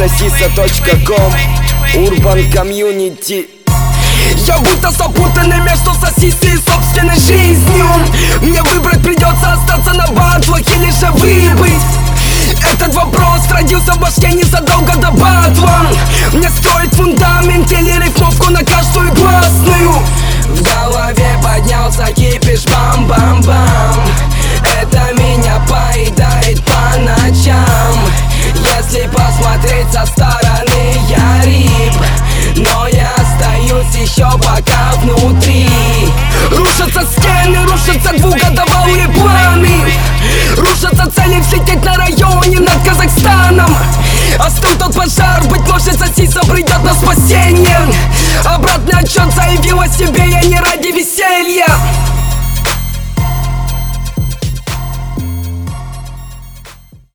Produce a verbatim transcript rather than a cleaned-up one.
сосиса точка ком, Urban Community. Я будто запутанный между сосисой и собственной жизнью. Мне выбрать придется, остаться на батлах или же выбыть. Этот вопрос родился в башке незадолго до батла. Мне строить фундамент или рифмовку на каждую гласную. В голове поднялся кипиш, бам-бам-бам. Это меня поедает по ночам. Если посмотреть со стороны, я рип, но я остаюсь еще пока внутри. Рушатся стены, рушатся двухгодовалые планы. Рушатся цели взлететь на районе над Казахстаном. Остыл тот пожар, быть может сосиса придет на спасение. Обратный отчет заявил о себе, я не ради веселья.